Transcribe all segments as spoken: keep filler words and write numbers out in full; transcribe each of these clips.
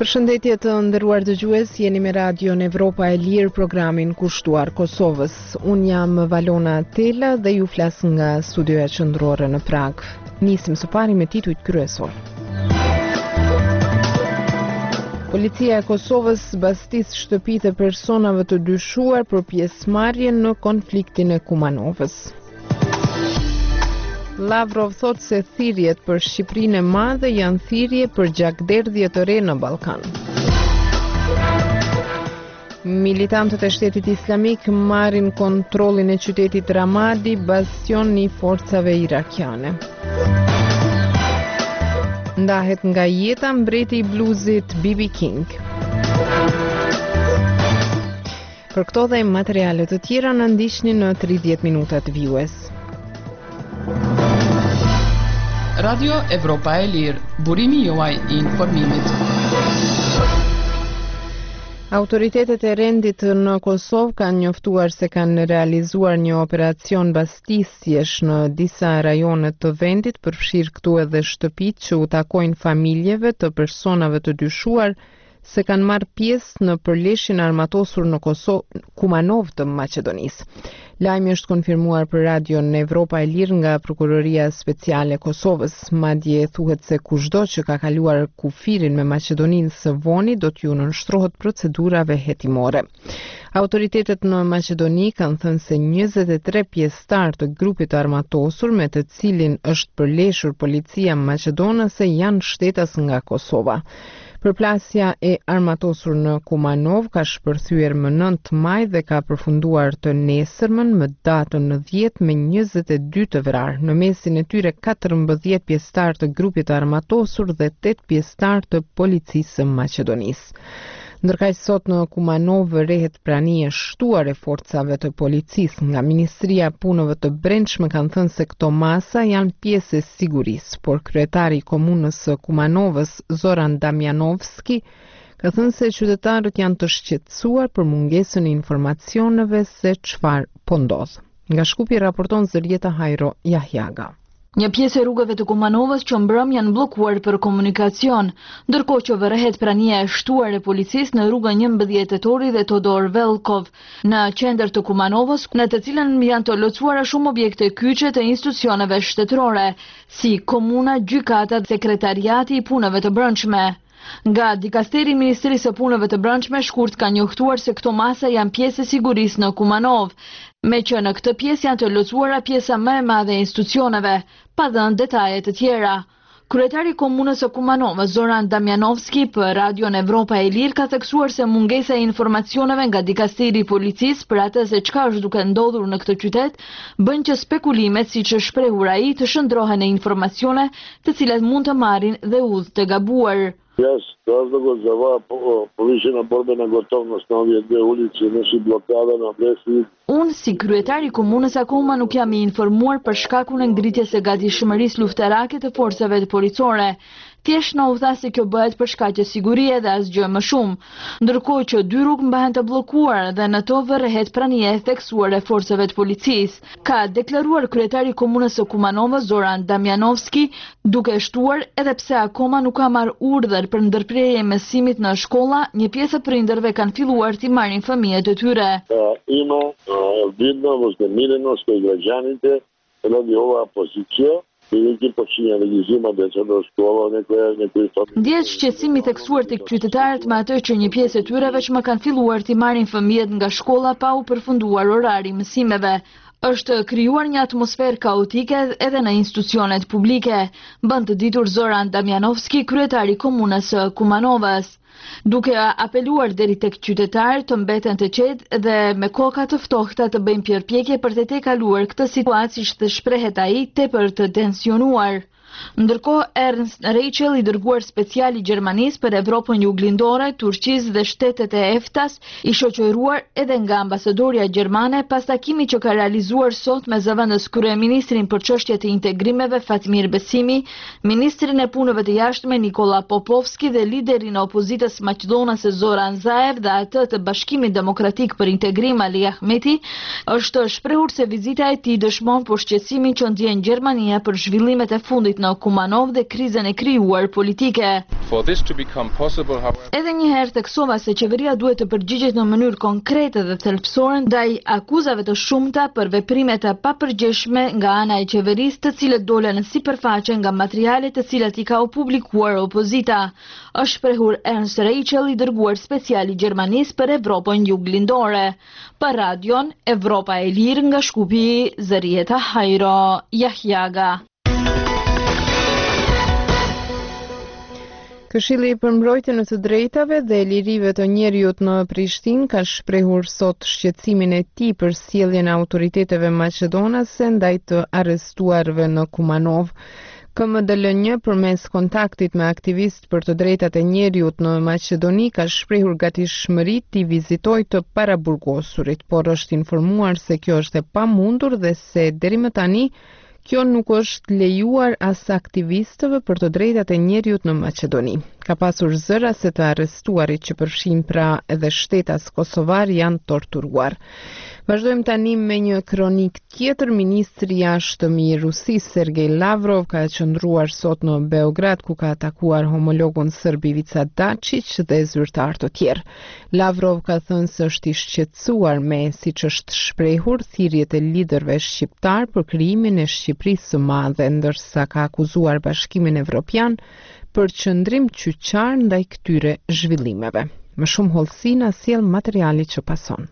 Përshëndetje të nderuar dëgjues, jeni me Radion Evropa e Lirë, programin kushtuar Kosovës. Unë jam Valona Tela dhe ju flas nga studioja qendrore në Prag. Nisim së pari me titujt kryesor. Policia e Kosovës bastis shtëpitë e personave të dyshuar për pjesëmarrje në konfliktin e Kumanovës. Lavrov thot se thirrjet për Shqipërinë e Madhe janë thirrje për gjakderdhje të re në Ballkan. Militantët e Shtetit Islamik marrin kontrollin e qytetit Ramadi, bastion i forcave irakiane. Ndahet nga jeta mbreti i bluzit B B King. Për këto dhe materiale të tjera na ndiqni në tridhjetë minutat vijues. Radio Evropa e Lirë, burimi juaj i informimit. Autoritetet e rendit në Kosovë kanë njoftuar se kanë realizuar një operacion bastisjesh në disa rajone të vendit, përfshirë këtu edhe shtëpitë që u takojnë familjeve të personave të dyshuar se kanë marrë pjesë në përleshjen armatosur në Kosovë, Kumanov të Maqedonisë. Lajmi është konfirmuar për Radion Evropa e Lirë nga Prokuroria Speciale e Kosovës. Madje thuhet se kushdo që ka kaluar kufirin me Maqedoninë së Voni do t'ju nënshtrohet procedurave hetimore. Autoritetet në Maqedoni kanë thënë se njëzet e tre pjesëtar të grupit armatosur me të cilin është përleshur policia maqedonase janë shtetas nga Kosova. Përplasja e armatosur në Kumanov ka shpërthyer më nëntë maj dhe ka përfunduar të nesërmën më datën në dhjetë me njëzet e dy të vrarë. Në mesin e tyre katërmbëdhjetë pjesëtar të grupit armatosur dhe tetë pjesëtar të policisë së Maqedonisë. Ndërkaq sot në Kumanov rehet prania e shtuar e forcave të policisë. Nga Ministria e Punëve të Brendshme kanë thënë se këto masa janë pjesë e sigurisë, por kryetari i komunës së Kumanovës, Zoran Damjanovski, ka thënë se qytetarët janë të shqetësuar për mungesën e informacioneve se çfarë po ndodh. Nga Shkupi raporton Zërieta Hajro Jahjaga. Një pjesë e rrugëve të Kumanovës që mbrëm janë bllokuar për komunikacion, ndërkohë që vërhet prania e shtuar e policisë në rrugën njëmbëdhjetë tetori dhe Todor Velkov, në qendër të Kumanovës, në të cilën janë të lotësuara shumë objekte kyçe të institucioneve shtetërore, si komuna, gjykata dhe sekretariati i punëve të brendshme. Nga dikasteri i Ministrisë së Punëve të Brendshme shkurt ka njoftuar se këto masa janë pjesë e sigurisë në Kumanov, me që në këtë pjesë janë të lotësuara pjesa më e madhe e institucioneve, pa dhënë detaje të tjera. Kryetari i komunës së Kumanovës, Zoran Damjanovski, për Radion Evropa e Lirë ka theksuar se mungesa e informacioneve nga dikasteri i policisë për atë se çka është duke ndodhur në këtë qytet bën që spekulimet, siç është shprehur ai, të shndrohen në informacione të cilat mund të marrin dhe udhë të gabuar. Yes, razlogот za ova povišena borbena gotovnost na ove dve ulici nosi blokada na adresi. Unë si kryetari i komunës akoma nuk jam i informuar për shkakun e ngritjes së gatishmërisë luftarake të forcave të policore. Thjesht na u tha se kjo bëhet për shkaqe sigurie dhe asgjë më shumë, ndërkohë që dy rrugë mbahen të bllokuar dhe në to vërrehet prania e theksuar e forcave të policisë, ka deklaruar kryetari i komunës së Kumanovës, Zoran Damjanovski, duke shtuar edhe pse akoma nuk ka marrë urdhër për ndërprerje e mësimit në shkolla, një pjesë e prindërve kanë filluar t'i marrin fëmijët e tyre. Ima vidno возмирено с гражданите ради ова позиција. Ndjes shqetësimi theksuar tek qytetarët me atë që një pjesë e tyre veç më kanë filluar t'i marrin fëmijët nga shkolla pa u përfunduar orari i mësimeve. Është krijuar një atmosferë kaotike edhe në institucionet publike, bën të ditur Zoran Damjanovski, kryetari i komunës së Kumanovës, duke apeluar deri tek qytetarët të mbeten të qetë dhe me koka të ftohta të bëjnë përpjekje për të tejkaluar këtë situatë, siç të shprehet ai, tepër të tensionuar. Ndërkohë, Ernst Reichel, i dërguar special i Gjermanisë për Evropën Juglindore, Turqisë dhe shtetet e EFTA-s, i shoqëruar edhe nga ambasadoria gjermane pas takimit që ka realizuar sot me zëvendës kryeministrin për çështjet e integrimeve Fatmir Besimi, ministrin e punëve të jashtme Nikola Popovski dhe liderin e opozitës maqedonase Zoran Zaev dhe atë të Bashkimit Demokratik për Integrim Ali Ahmeti, është shprehur se vizita e tij dëshmon për shqetësimin që ndjen Gjermania për zhvillimet e fundit në Kumanov dhe krizën e krijuar politike. For this to become possible, however... Edhe një herë theksova se qeveria duhet të përgjigjet në mënyrë konkrete dhe thelbësore ndaj akuzave të shumta për veprime të papërgjeshme nga ana e qeverisë, të cilët dolën në sipërfaqe nga materialet të cilat i ka u publikuar opozita. Është shprehur Ernst Reichel, i dërguar special i Gjermanisë për Evropën Juglindore. Për radion Evropa e Lirë nga Shkupi, Zërieta Hajro, Jahjaga. Këshilli për mbrojtjen e të drejtave dhe lirive të njerëzit në Prishtinë ka shprehur sot shqetësimin e tij për sjelljen e autoriteteve maqedonase ndaj të arrestuarve në Kumanov. K M D L një përmes kontaktit me aktivistë për të drejtat e njerëzit në Maqedoni ka shprehur gatishmëri të vizitojë të paraburgosurit, por është informuar se kjo është e pamundur dhe se deri më tani kjo nuk është lejuar as aktivistëve për të drejtat e njerëzit në Maqedoni. Ka pasur zëra se të arrestuarit që përfshin pra edhe shtetas kosovar janë torturuar. Vazhdojmë tani me një kronik tjetër. Ministri i jashtëm i Rusisë Sergej Lavrov ka qëndruar sot në Beograd, ku ka atakuar homologun serb Ivica Dačić dhe zyrtar të tjerë. Lavrov ka thënë se është i shqetësuar me, siç është shprehur, thirrjet e liderëve shqiptar për krijimin e Shqipërisë së Madhe, ndërsa ka akuzuar Bashkimin Evropian për qëndrim qyqar ndaj këtyre zhvillimeve. Më shumë hollësi na sjell materiali që pason.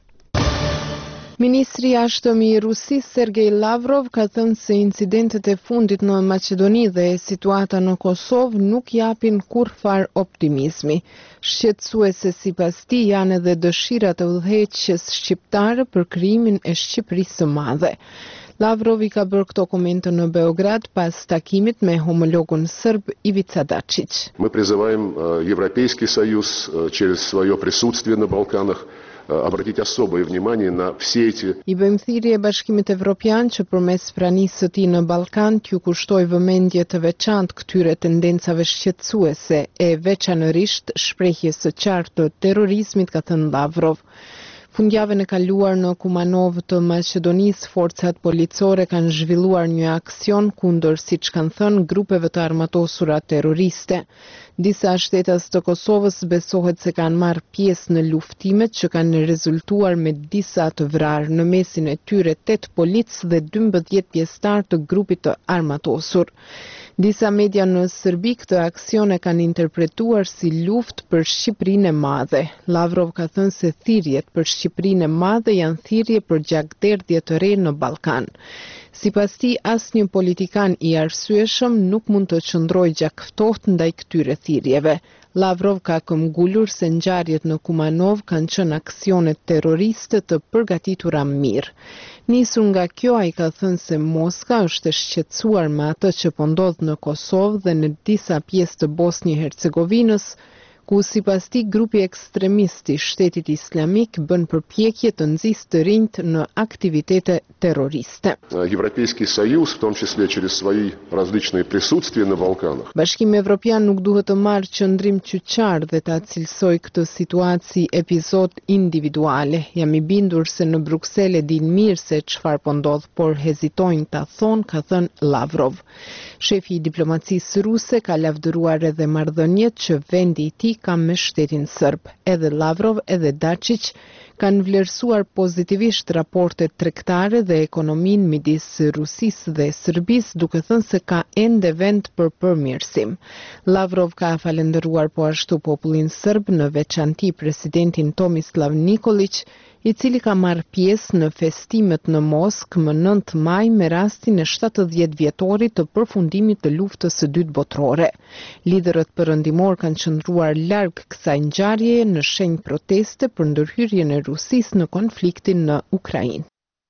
Ministri i jashtëm i Rusisë Sergej Lavrov ka thënë se incidentet e fundit në Maqedoni dhe situata në Kosovë nuk japin kurrfar optimizmi. Shqetësuese sipas tij janë edhe dëshirat e udhëheqjes shqiptare për krijimin e Shqipërisë së Madhe. Lavrov i ka bërë këto komente në Beograd pas takimit me homologun serb Ivica Dačić. Мы призываем Европейский Союз через свое присутствие на Балканах обратить особое внимание на все эти. I bëjmë thirrje Bashkimit Evropian që përmes pranisë së tij në Ballkan t'ju kushtoj vëmendje të veçantë këtyre tendencave shqetësuese e veçanërisht shprehjes së qartë të terrorizmit, ka thënë Lavrov. Fundjavën e kaluar në Kumanov të Maqedonisë, forcat policore kanë zhvilluar një aksion kundër, siç kanë thënë, grupeve të armatosura terroriste. Disa shtetas të Kosovës besohet se kanë marrë pjesë në luftimet që kanë rezultuar me disa të vrarë, në mesin e tyre tetë policë dhe dymbëdhjetë pjesëtar të grupit të armatosur. Disa media në Serbi këtë aksion e kanë interpretuar si luftë për Shqipërinë e Madhe. Lavrov ka thënë se thirrjet për Shqipërinë e Madhe janë thirrje për gjakderdhje të re në Ballkan. Sipas tij, asnjë politikan i arsyeshëm nuk mund të qëndrojë gjakftohtë ndaj këtyre thirrjeve. Lavrov ka këmbgulur se ngjarjet në Kumanov kanë qenë aksione terroriste të përgatitura mirë. Nisur nga kjo, ai ka thënë se Moska është e shqetësuar me atë që po ndodh në Kosovë dhe në disa pjesë të Bosnjë-Hercegovinës, ku sipas tij grupi ekstremist i Shtetit Islamik bën përpjekje të nxjisë të rinjt në aktivitete terroriste. Европейский Союз, в том числе через свои различные присутствия на Балканах. Bashkimi Evropian nuk duhet të marrë qëndrim qyqar dhe ta cilësoj këtë situatë si epizod individuale. Jam i bindur se në Bruksel e din mirë se çfarë po ndodh, por hezitojnë ta thonë, ka thënë Lavrov. Shefi i diplomacisë ruse ka lavdëruar edhe marrëdhëniet që vendi i tij ka me shtetin serb. Edhe Lavrov edhe Dačić kanë vlerësuar pozitivisht raportet tregtare dhe ekonominë midis Rusisë dhe Serbisë, duke thënë se ka ende vend për përmirësim. Lavrov ka falendëruar po ashtu popullin serb, në veçanti presidentin Tomislav Nikolić, i cili ka marrë pjesë në festimet në Moskë më nëntë maj me rastin e shtatëdhjetë vjetorit të përfundimit të luftës së dytë botërore. Liderët perëndimor kanë qëndruar larg kësaj ngjarjeje në shenjë proteste për ndërhyrjen e Rusisë në konfliktin në Ukrainë.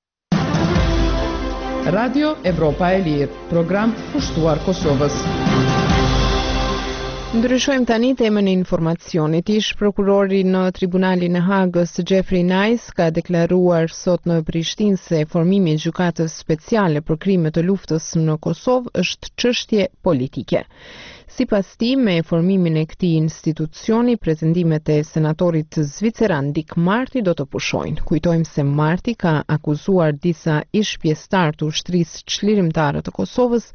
Radio Evropa e Lirë, program pushtuar Kosovës. Ndryshojmë tani temën e informacionit. Ish prokurori në Tribunalin e Hagës, Jeffrey Nice, ka deklaruar sot në Prishtinë se formimi i gjykatës speciale për krime të luftës në Kosovë është çështje politike. Sipas tij, me formimin e këtij institucioni, pretendimet e senatorit zviceran Dick Marty do të pushojnë. Kujtojmë se Marty ka akuzuar disa ish pjesëtar të ushtrisë çlirimtare të Kosovës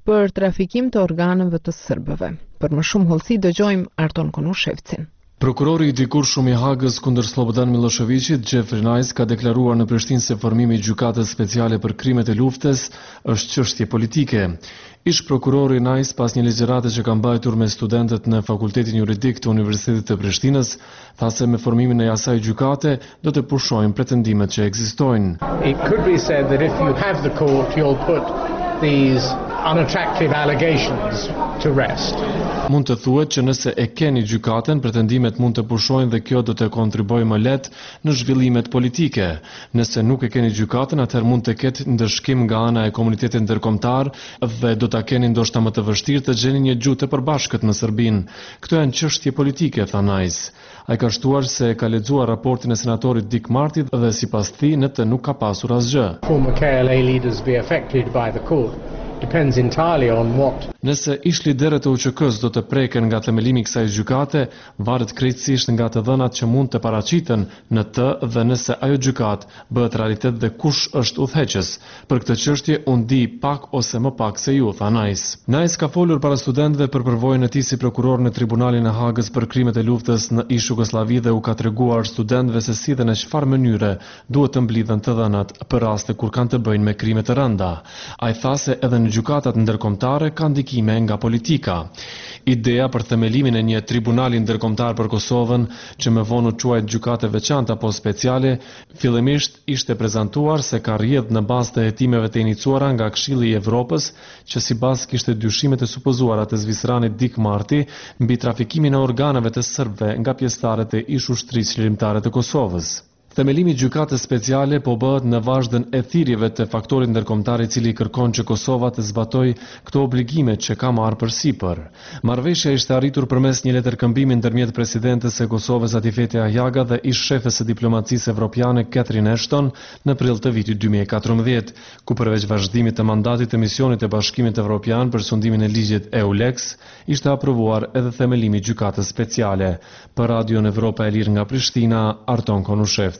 për trafikim të organeve të serbëve. Për më shumë hollësi dëgjojmë Arton Konushevcin. Prokurori i dikurshëm i Hagës kundër Slobodan Miloševićit, Jeffrey Nice, ka deklaruar në Prishtinë se formimi i gjykatës speciale për krimet e luftës është çështje politike. Ish prokurori Nice, pas një ligjërate që ka mbajtur me studentët në Fakultetin Juridik të Universitetit të Prishtinës, tha se me formimin e asaj gjykate do të pushojnë pretendimet që ekzistojnë. It could be said that if you have the court, you'll put these unattractive allegations to rest. Mund të thuhet që nëse e keni gjykaten, pretendimet mund të pushojnë dhe kjo do të kontribuojë më lehtë në zhvillimet politike. Nëse nuk e keni gjykaten, atëherë mund të ketë ndëshkim nga ana e komunitetit ndërkombëtar dhe do ta keni ndoshta më të vështirë të gjeni një gjuhë të përbashkët në Serbinë. Këto janë çështje politike, tha Nice. Ai ka shtuar se ka lexuar raportin e senatorit Dick Marty dhe sipas tij në të nuk ka pasur asgjë. Former K L A leaders be affected by the court. Depends entirely on what. Nëse ish liderët e U Q K-s do të preken nga themelimi i kësaj gjykate, varet krejtësisht nga të dhënat që mund të paraqiten në të dhe nëse ajo gjykat bëhet realitet dhe kush është udhëheqës. Për këtë çështje unë di pak ose më pak se ju, tha Nice. Nice ka folur para studentëve për përvojën e tij si prokuror në Tribunalin e Hagës për krimet e luftës në ish Jugosllavi dhe u ka treguar studentëve se si dhe në çfarë mënyre duhet të mblidhen të dhënat për raste kur kanë të bëjnë me krime të rënda. Ai tha se edhe në gjykatat ndërkombëtare ka ndikime nga politika. Ideja për themelimin e një tribunali ndërkombëtar për Kosovën, që më vonë u quajt gjykate veçantë apo speciale, fillimisht ishte prezantuar se ka rrjedh në bazë të hetimeve të iniciuara nga Këshilli i Evropës, që sipas kishte dyshimet e supozuara të zvisranit Dick Marty mbi trafikimin e organeve të serbëve nga pjesëtarët e ish ushtrisë lirimtare të Kosovës. Themelimi i gjykatës speciale po bëhet në vazhdën e thirrjeve të faktorit ndërkombëtar i cili kërkon që Kosova të zbatojë këto obligime që ka marrë përsipër. Marrëveshja ishte arritur përmes një letërkëmbimi ndërmjet presidentes së Kosovës Atifete Ahjaga dhe ish shefes së diplomacisë evropiane Catherine Ashton në prill të vitit dy mijë e katërmbëdhjetë, ku përveç vazhdimit të mandatit të misionit të Bashkimit Evropian për sundimin e ligjit EULEX, ishte aprovuar edhe themelimi i gjykatës speciale. Për Radion Evropa e Lirë nga Prishtina, Arton Konushevci.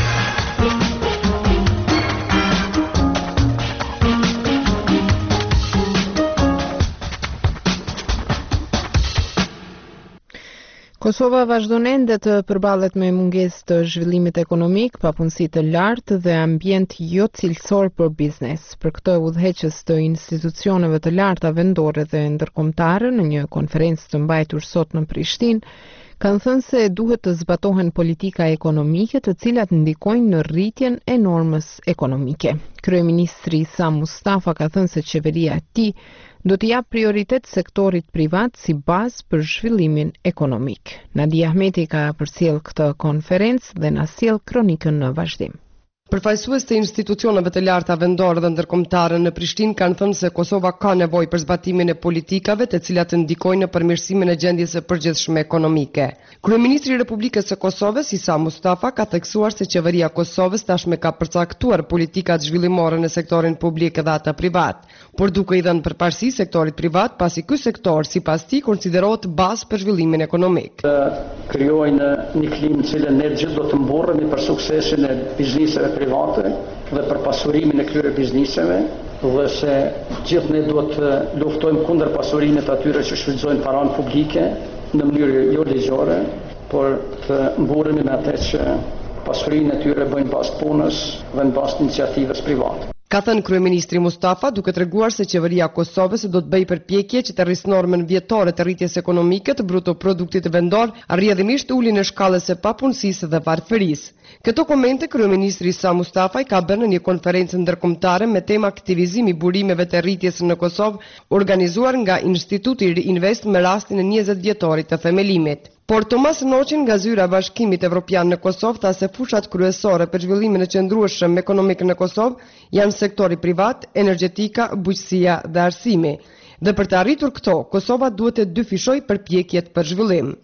Kosova vazhdon ende të përballet me mungesë të zhvillimit ekonomik, papunësi të lartë dhe ambient jo cilësor për biznes. Për këtë, udhëheqës të institucioneve të larta vendore dhe ndërkombëtare në një konferencë të mbajtur sot në Prishtinë kanë thënë se duhet të zbatohen politika ekonomike të cilat ndikojnë në rritjen e normës ekonomike. Kryeministri Sa Mustafa ka thënë se qeveria e tij do të jap prioritet sektorit privat si bazë për zhvillimin ekonomik. Nadia Ahmeti ka përcjell këtë konferencë dhe na sjell kronikën në vazhdim. Përfaqësues të institucioneve të larta vendore dhe ndërkombëtare në Prishtinë kanë thënë se Kosova ka nevojë për zbatimin e politikave të cilat ndikojnë në përmirësimin e gjendjes së përgjithshme ekonomike. Kryeministri i Republikës së Kosovës, Isa Mustafa, ka theksuar se qeveria e Kosovës tashmë ka përcaktuar politikat zhvillimore në sektorin publik dhe atë privat, por duke i dhënë përparësi sektorit privat, pasi ky sektor sipas tij konsiderohet bazë për zhvillimin ekonomik. Krijojnë një klimë që ne gjithë do të mburremi për suksesin e bizneseve private dhe për pasurimin e këtyre bizneseve dhe se gjithë ne duhet të luftojmë kundër pasurimit të atyre që shfrytëzojnë paranë publike në mënyrë jo ligjore, por të mburremi me atë që pasurinë e tyre bëjnë bazë punës dhe në bazë iniciativës private. Ka thënë kryeministri Mustafa, duke treguar se qeveria e Kosovës do të bëjë përpjekje që të rrisë normën vjetore të rritjes ekonomike të bruto produktit vendor, rrjedhimisht uljen e shkallës së papunësisë dhe varfërisë. Këto komente kryeministri Sa Mustafa i ka bërë në një konferencë ndërkombëtare me temë aktivizimi i burimeve të rritjes në Kosovë, organizuar nga Instituti Ri-Invest me rastin e njëzet vjetorit të themelimit. Por Tomas Noqin nga zyra e Bashkimit Evropian në Kosovë tha se fushat kryesore për zhvillimin e qëndrueshëm ekonomik në Kosovë janë sektori privat, energjetika, bujqësia dhe arsimi. Dhe për të arritur këto, Kosova duhet të dyfishojë përpjekjet për zhvillim.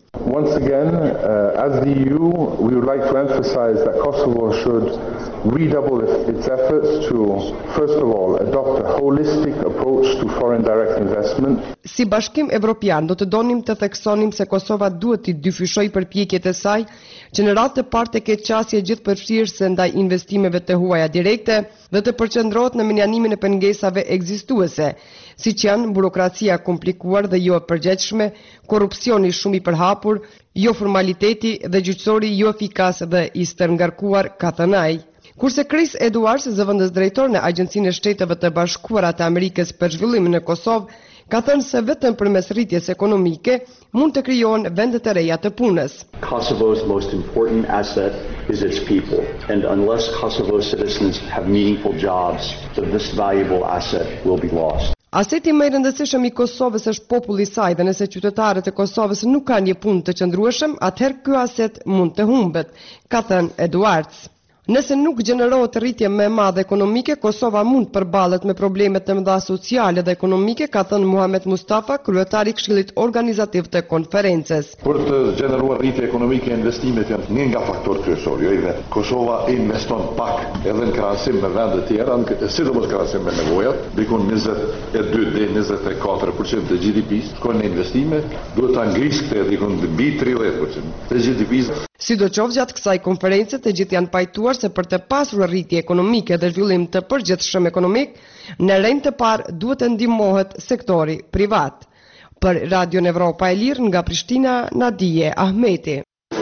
Once again, uh, as the E U, we would like to emphasize that Kosovo should redouble its efforts to, first of all, adopt a holistic approach to foreign direct investment. Si Bashkim Evropian do të donim të theksonim se Kosova duhet të dyfyshojë përpjekjet e saj që në radhë të parë të ketë qasje gjithëpërfshirëse ndaj investimeve të huaja direkte dhe të përqendrohet në menjanimin e pengesave ekzistuese, siç janë burokracia komplikuar dhe jo e përgjegjshme, korrupsioni shumë i përhapur, jo formaliteti dhe gjyqësori jo efikas dhe i stërngarkuar, ka thënë ai. Kurse Chris Edwards, zëvendës drejtor në Agjencinë e Shteteve të Bashkuara të Amerikës për zhvillimin në Kosovë, ka thënë se vetëm përmes rritjes ekonomike mund të krijohen vende të reja të punës. Kosovo's most important asset is its people, and unless Kosovo citizens have meaningful jobs, this valuable asset will be lost. Aseti më i rëndësishëm i Kosovës është populli i saj dhe nëse qytetarët e Kosovës nuk kanë një punë të qëndrueshëm, atëherë ky aset mund të humbet, ka thënë Edwards. Nëse nuk gjenerohet rritje më e madhe ekonomike, Kosova mund përballet me probleme të mëdha sociale dhe ekonomike, ka thënë Muhamet Mustafa, kryetari i Këshillit Organizativ të konferencës. Për të gjeneruar rritje ekonomike, investimet janë një nga faktorët kryesorë. Jo i vetë. Kosova investon pak edhe në krahasim me vende të tjera, sidomos krahasim me nevojat, diku njëzet e dy deri njëzet e katër përqind të G D P-s, shkojnë në investime, duhet ta ngrisë këtë diku mbi tridhjetë përqind të G D P-s. Sidoqoftë gjatë kësaj konference të gjithë janë pajtuar se për të pasur rritje ekonomike dhe zhvillim të përgjithshëm ekonomik, në rend të parë duhet të ndihmohet sektori privat. Për Radion Evropa e Lirë nga Prishtina, Nadije Ahmeti.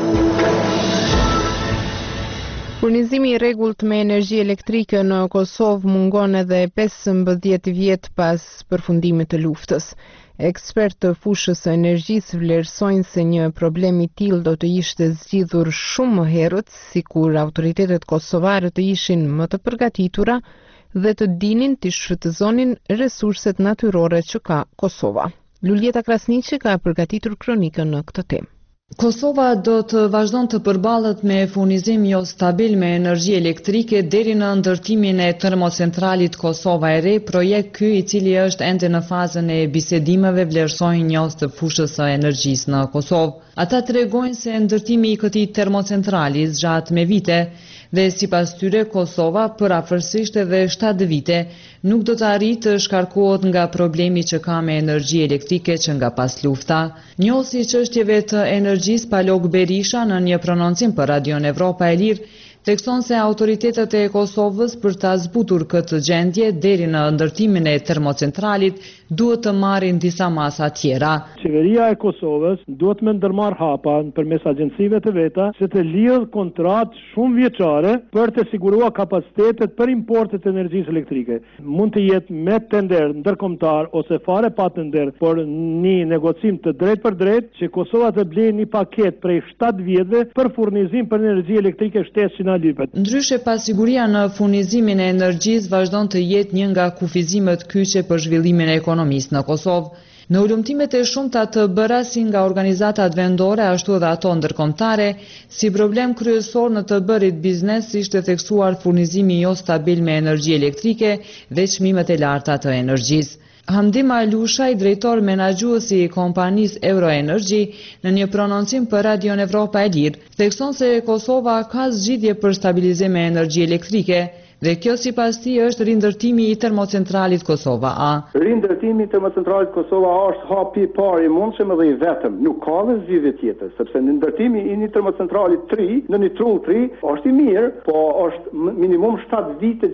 Furnizimi i rregullt me energji elektrike në Kosovë mungon edhe pesëmbëdhjetë vjet pas përfundimit të luftës. Ekspertë të fushës së energjisë vlerësojnë se një problem i tillë do të ishte zgjidhur shumë më herët, sikur autoritetet kosovare të ishin më të përgatitura dhe të dinin të shfrytëzonin resurset natyrore që ka Kosova. Luljeta Krasniqi ka përgatitur kronikën në këtë temë. Kosova do të vazhdon të përballet me furnizim jo stabil me energji elektrike deri në ndërtimin e termocentralit Kosova e Re, projekt ky i cili është ende në fazën e bisedimeve, vlerësojnë njohës të fushës së energjisë në Kosovë. Ata tregojnë se ndërtimi i këtij termocentrali zgjat me vite dhe sipas tyre Kosova për afërsisht edhe shtatë vite nuk do të arrijë të shkarkohet nga problemi që ka me energji elektrike që nga pas lufta. Njohësi i çështjeve të energjisë Palog Berisha në një prononcim për Radion Evropa e Lirë thekson se autoritetet e Kosovës për ta zbutur këtë gjendje deri në ndërtimin e termocentralit duhet të marrin disa masa tjera. Qeveria e Kosovës duhet me ndërmarr hapa përmes agjencive të veta që të lidh kontratë shumë vjeçare për të siguruar kapacitetet për importet e energjisë elektrike. Mund të jetë me tender ndërkombëtar ose fare pa tender, por një negocim të drejtë për drejtë që Kosova të blejë një paketë prej shtatë vjetëve për furnizim për energji elektrike shtesë. Ndryshe pasiguria në furnizimin e energjisë vazhdon të jetë një nga kufizimet kyçe për zhvillimin e ekonomisë në Kosovë. Në ulëmtimet e shumta të bëra si nga organizatat vendore ashtu edhe ato ndërkombëtare, si problem kryesor në të bërit biznes ishte theksuar furnizimi jo stabil me energji elektrike dhe çmimet e larta të energjisë. Hamdim Alushaj, drejtor menaxhuesi i kompanisë Euroenergy, në një prononcim për Radion Evropa e Lirë, thekson se Kosova ka zgjidhje për stabilizim e energji elektrike, dhe kjo sipas tij është rindërtimi i termocentralit Kosova A. Rindërtimi i termocentralit Kosova A është hapi i parë i mundshëm dhe i vetëm. Nuk ka dhe zgjidhje tjetër, sepse ndërtimi i një termocentrali tre në një trull tre është i mirë, po është minimum shtatë vite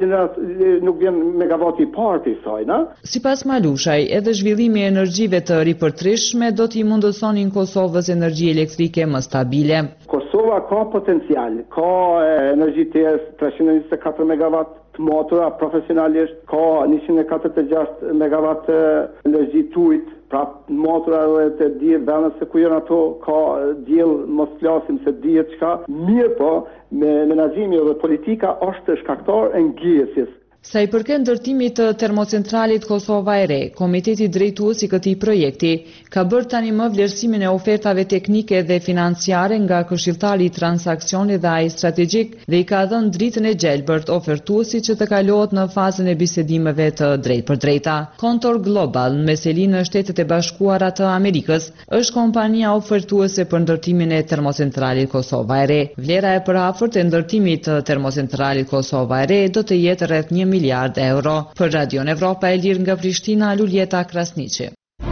nuk vjen megavati i parë i saj, na? Sipas Malushaj, edhe zhvillimi i energjive të ripërtrishme do t'i mundësonin Kosovës energji elektrike më stabile. Kosova ka potencial, ka energji të treqind e njëzet e katër megawatt të motora profesionalisht, ka njëqind e katërdhjetë e gjashtë megawatt energji të ujit, pra motora dhe të dihet vendet se ku janë ato, ka diell mos flasim se dihet çka, mirë po me menaxhimi dhe politika është shkaktar e ngjiesjes. Sa i përket ndërtimit të termocentralit Kosova e Re, Komiteti drejtues i këtij projekti ka bërë tani më vlerësimin e ofertave teknike dhe financiare nga këshilltari i transaksionit dhe ai strategjik dhe i ka dhënë dritën e gjelbërt ofertuesit që të kalohet në fazën e bisedimeve të drejtë për drejta. Contour Global, në meselinë në Shtetet e Bashkuara të Amerikës, është kompania ofertuese për ndërtimin e termocentralit Kosova e Re. Vlera e përafërt e ndërtimit të termocentralit Kosova e Re do të jetë rreth një miliard euro. Për Radion Evropa e Lirë nga Prishtina, Luljeta Krasniqi.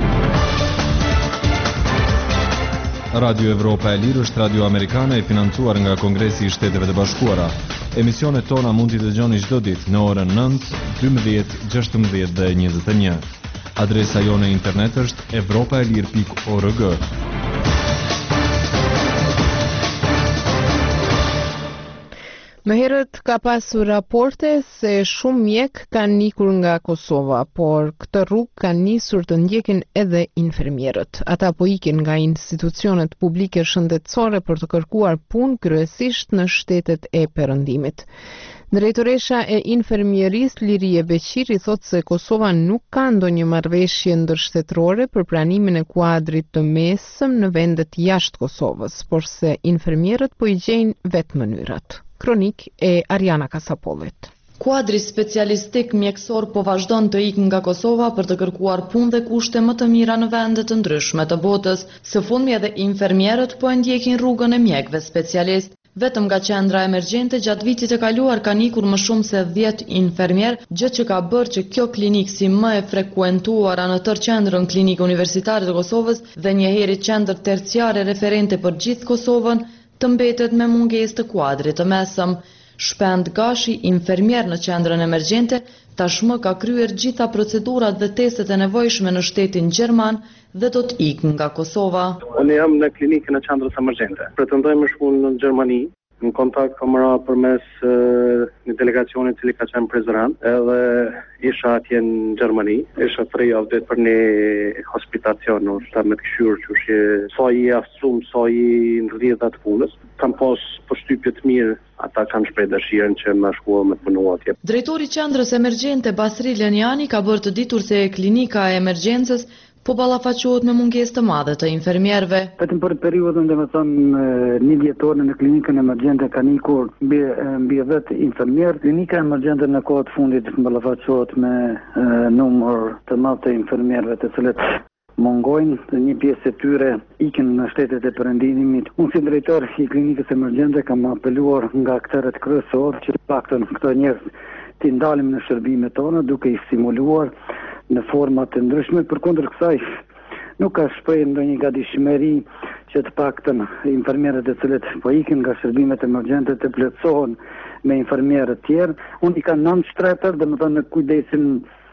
Radio Evropa e Lirë është radio amerikane e financuar nga Kongresi i Shteteve të Bashkuara. Emisionet tona mund t'i dëgjoni çdo ditë në orën nëntë, dymbëdhjetë, gjashtëmbëdhjetë dhe njëzet e një. Adresa jone internet është evropaelir pikë org. Më herët ka pasur raporte se shumë mjek kanë nikur nga Kosova, por këtë rrugë kanë nisur të ndjekin edhe infermierët. Ata po ikin nga institucionet publike shëndetësore për të kërkuar punë kryesisht në shtetet e Perëndimit. Drejtoresha e infermierisë Lirie Beqiri thotë se Kosova nuk ka ndonjë marrëveshje ndërshtetërore për pranimin e kuadrit të mesëm në vendet jashtë Kosovës, por se infermierët po i gjejnë vetë mënyrat. Kronik e Ariana Kasapollit. Kuadri specialistik mjekësor po vazhdon të ikë nga Kosova për të kërkuar punë dhe kushte më të mira në vende të ndryshme të botës. Së fundmi edhe infermierët po e ndjekin rrugën e mjekëve specialist. Vetëm nga qendra emergjente gjatë vitit të kaluar kanë ikur më shumë se dhjetë infermier, gjë që ka bërë që kjo klinikë si më e frekuentuara në tërë qendrën klinikë universitare të Kosovës dhe njëherë qendër terciare referente për gjithë Kosovën, të mbetet me mungesë të kuadrit të mesëm. Shpend Gashi, infermier në qendrën emergjente, tashmë ka kryer gjitha procedurat dhe testet e nevojshme në shtetin gjerman dhe do të ikë nga Kosova. Unë jam në klinikën e qendrës emergjente. Pretendoj më shkuar në Gjermani. Në kontakt kam ra përmes uh, një delegacioni cili ka qenë prezerant, edhe isha atje në Gjermani, isha tre javë ditë për një hospitacion, në shta me të këshyrë që shë sa i aftësum, sa i në rrjedhat punës. Kam pas përshtypje të mirë, ata kanë shprej dëshirën që më shkua me të punu atje. Drejtori qendrës emergjente Basri Lenjani ka bërë të ditur se klinika e emergjencës po ballafaqohet me mungesë të madhe të infermierëve. Vetëm për periudhën dhe më thonë një vjetore në klinikën emergjente ka nikur mbi mbi dhjetë infermierë. Klinika emergjente në kohët fundit ballafaqohet me e, numër të madh të infermierëve të cilët mungojnë dhe një pjesë e tyre ikin në shtetet e Perëndimit. Unë si drejtor i klinikës emergjente kam apeluar nga akteret kryesorë që të paktën këto njerëz të ndalim në shërbimet tona duke i stimuluar në format të ndryshme. Përkundër kësaj nuk ka shprehë ndonjë gatishmëri që të paktën infermierët e cilët po ikin nga shërbimet emergjente të plotësohen me infermierë të tjerë. Unë i kam nëntë shtretër, domethënë në kujdesin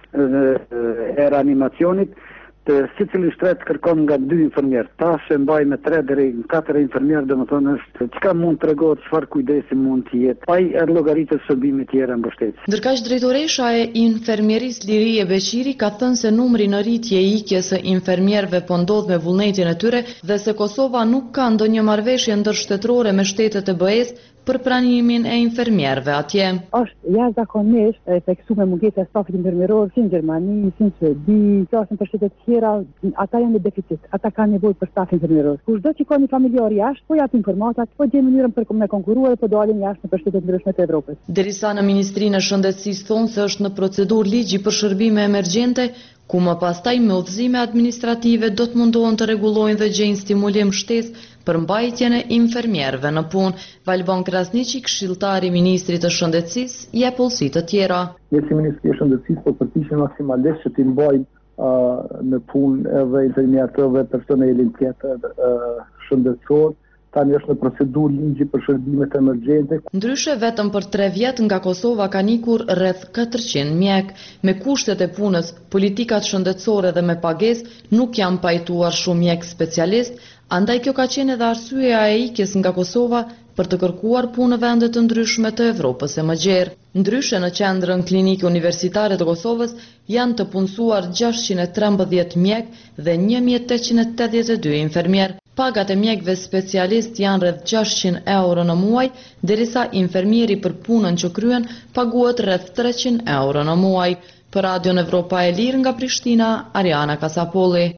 e reanimacionit, të sicili shtret kërkon nga dy infermierë. Tash e mbaj me tre deri në katër infermierë, domethënë është çka mund tregohet çfarë kujdesi mund të jetë. Pa i llogaritë shërbime të tjera mbështetës. Ndërkaq drejtoresha e infermierisë Lirie Beqiri ka thënë se numri në rritje i ikjes së infermierëve po ndodh me vullnetin e tyre dhe se Kosova nuk ka ndonjë marrëveshje ndërshtetërore me shtetet e B E-s për pranimin e infermierëve atje. Është jashtëzakonisht e theksuar mungesa e stafit infermieror si në Gjermani, si në Suedi, qoftë për shtetet tjera, ata janë në deficit, ata kanë nevojë për staf infermieror. Kushdo që ka një familjar jashtë, po jap informatat, po gjen mënyrën për me konkuruar po dalin jashtë në shtetet ndryshme të Evropës. Derisa në Ministrinë e Shëndetësisë thonë se është në procedurë ligji për shërbime emergjente, ku më pastaj me udhëzime administrative do të mundohen të rregullojnë dhe gjejnë stimulim shtesë për mbajtjen e infermierëve në punë. Valbon Krasniqi, këshilltari i Ministrit të Shëndetësisë, jep ullësi të tjera. Ne si Ministri i Shëndetësisë po përpiqemi maksimalisht që të mbajmë uh, në punë edhe infermierët dhe personelin tjetër uh, shëndetësor. Tani është në procedurë ligji për shërbimet emergjente. Ndryshe vetëm për tre vjet nga Kosova kanë ikur rreth katërqind mjek. Me kushtet e punës, politikat shëndetësore dhe me pagesë nuk janë pajtuar shumë mjek specialist, andaj kjo ka qenë edhe arsyeja e ikjes nga Kosova për të kërkuar punë në vende të ndryshme të Evropës e Mëgjerë. Ndryshe në qendrën klinike universitare të Kosovës janë të punësuar gjashtëqind e trembëdhjetë mjek dhe një mijë e tetëqind e tetëdhjetë e dy infermier. pagat e mjekëve specialist janë rreth gjashtëqind euro në muaj, derisa infermieri për punën që kryen paguhet rreth treqind euro në muaj. Për Radion Evropa e Lirë nga Prishtina, Ariana Kasapolli.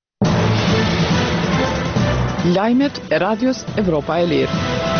Lajmet e Radios Evropa e Lirë.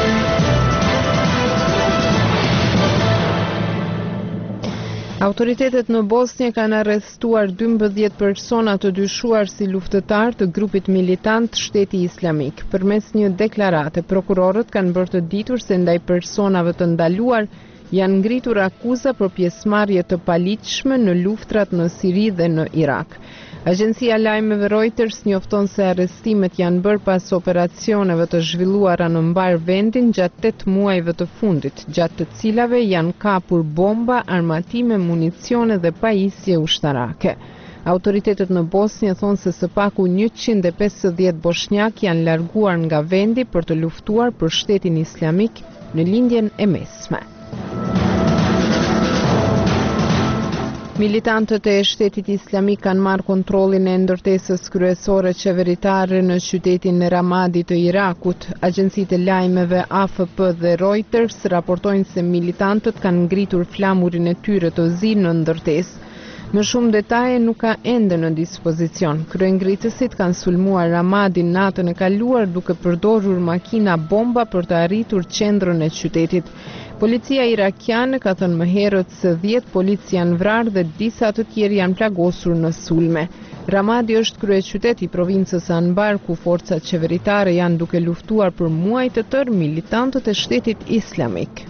Autoritetet në Bosnjë kanë arrestuar dymbëdhjetë persona të dyshuar si luftëtar të grupit militant Shteti Islamik. Përmes një deklarate, prokurorët kanë bërë të ditur se ndaj personave të ndaluar janë ngritur akuza për pjesëmarrje të paligjshme në luftrat në Siri dhe në Irak. Agjencia lajmeve Reuters njofton se arrestimet janë bërë pas operacioneve të zhvilluara në mbar vendin gjatë tetë muajve të fundit, gjatë të cilave janë kapur bomba, armatime, municione dhe pajisje ushtarake. Autoritetet në Bosnjë thonë se së paku njëqind e pesëdhjetë bosnjak janë larguar nga vendi për të luftuar për Shtetin Islamik në lindjen e mesme. Militantët e Shtetit Islamik kanë marrë kontrollin e ndërtesës kryesore qeveritare në qytetin e Ramadi të Irakut. Agjencitë e lajmeve A F P dhe Reuters raportojnë se militantët kanë ngritur flamurin e tyre të zi në ndërtesë. Më shumë detaje nuk ka ende në dispozicion. Kryengritësit kanë sulmuar Ramadin natën e kaluar duke përdorur makina bomba për të arritur qendrën e qytetit. Policia irakiane ka thënë më herët se dhjetë polic janë vrarë dhe disa të tjerë janë plagosur në sulme. Ramadi është kryeqytet i provincës Anbar ku forcat qeveritare janë duke luftuar për muaj të tërë militantët e Shtetit Islamik.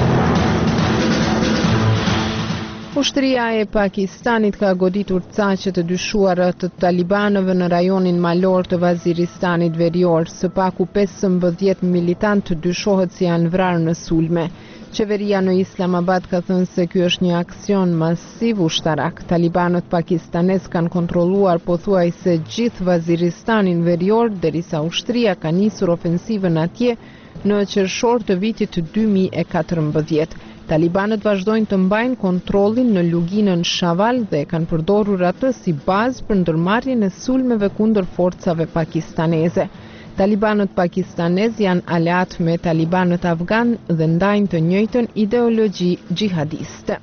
Ushtria e Pakistanit ka goditur caqe të dyshuara të talibanëve në rajonin malor të Vaziristanit Verior. Së paku pesëmbëdhjetë militant të dyshohet se janë vrarë në sulme. Qeveria në Islamabad ka thënë se ky është një aksion masiv ushtarak. Talibanët pakistanes kanë kontrolluar pothuajse gjithë Vaziristanin Verior, derisa ushtria ka nisur ofensivën atje në qershor të vitit dy mijë e katërmbëdhjetë. Talibanët vazhdojnë të mbajnë kontrollin në luginën Shaval dhe kanë përdorur atë si bazë për ndërmarrjen e sulmeve kundër forcave pakistaneze. Talibanët pakistanez janë aleat me talibanët afgan dhe ndajnë të njëjtën ideologji gjihadiste.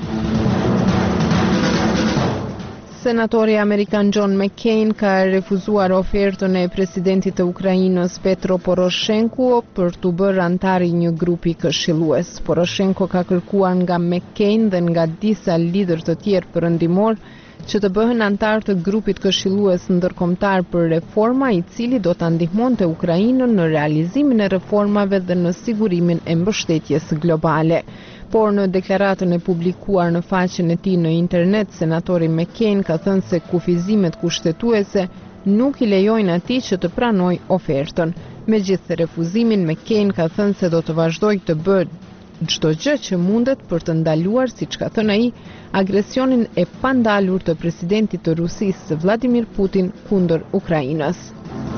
Senatori amerikan John McCain ka refuzuar ofertën e presidentit të Ukrainës Petro Poroshenko për të bërë antar i një grupi këshillues. Poroshenko ka kërkuar nga McCain dhe nga disa lider të tjerë perëndimor që të bëhen antar të grupit këshillues ndërkombëtar për reforma i cili do ta ndihmonte Ukrainën në realizimin e reformave dhe në sigurimin e mbështetjes globale. Por në deklaratën e publikuar në faqen e tij në internet, senatori McCain ka thënë se kufizimet kushtetuese nuk i lejojnë atij që të pranojë ofertën. Megjithëse refuzimin, McCain ka thënë se do të vazhdojë të bëjë çdo gjë që mundet për të ndaluar, siç ka thënë ai, agresionin e pandalur të presidentit të Rusisë Vladimir Putin kundër Ukrainës.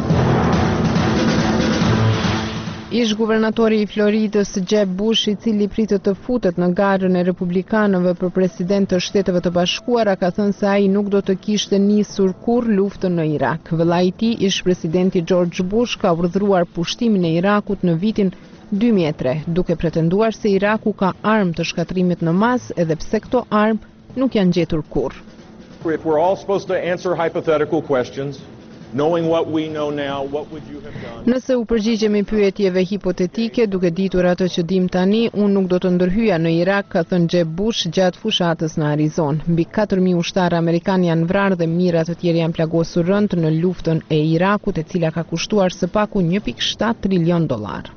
Ish guvernatori i Floridës Jeb Bush, i cili pritet të futet në garën e republikanëve për president të Shteteve të Bashkuara, ka thënë se ai nuk do të kishte nisur kurrë luftën në Irak. Vëllai i tij, ish presidenti George Bush, ka urdhëruar pushtimin e Irakut në vitin dy mijë e tre, duke pretenduar se Iraku ka armë të shkatrimit në masë, edhe pse këto armë nuk janë gjetur kurrë. If we're all supposed to answer hypothetical questions, knowing what we know now, what would you have done? Nëse u përgjigjemi pyetjeve hipotetike, duke ditur atë që dim tani, unë nuk do të ndërhyja në Irak, ka thënë Jeb Bush gjatë fushatës në Arizon. Mbi katër mijë ushtarë amerikanë janë vrarë dhe mijëra të tjerë janë plagosur rënd në luftën e Irakut, e cila ka kushtuar së paku një pikë shtatë trilion dollar.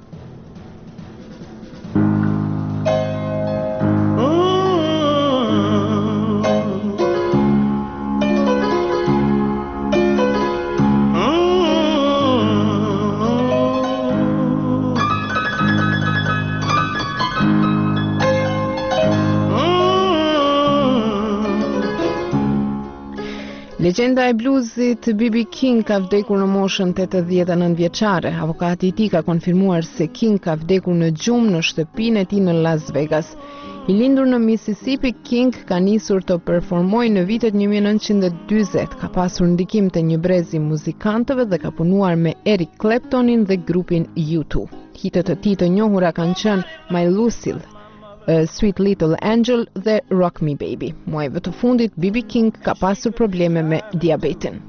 Legjenda e bluzit B B King ka vdekur në moshën tetëdhjetë e nëntë vjeçare. Avokati i tij ka konfirmuar se King ka vdekur në gjumë në shtëpinë e tij në Las Vegas. I lindur në Mississippi, King ka nisur të performojë në vitet një mijë e nëntëqind e dyzet, ka pasur ndikim të një brezi muzikantëve dhe ka punuar me Eric Claptonin dhe grupin U two. Hitet e tij të njohura kanë qenë My Lucille, uh, Sweet Little Angel dhe Rock Me Baby. Muajve të fundit, B B King ka pasur probleme me diabetin.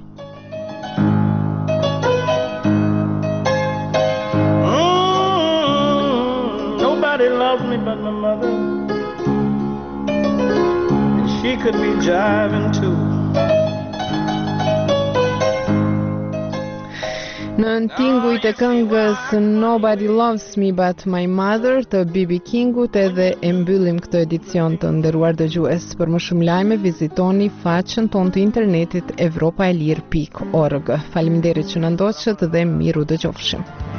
Nobody loves me but my mother, and she could be jiving too. Në tingujt e këngës Nobody Loves Me But My Mother të B B Kingut edhe e mbyllim këtë edicion të nderuar dëgjues. Për më shumë lajme vizitoni faqen tonë të internetit evropaelir pikë org. Faleminderit që na ndoqët dhe miru dëgjofshim.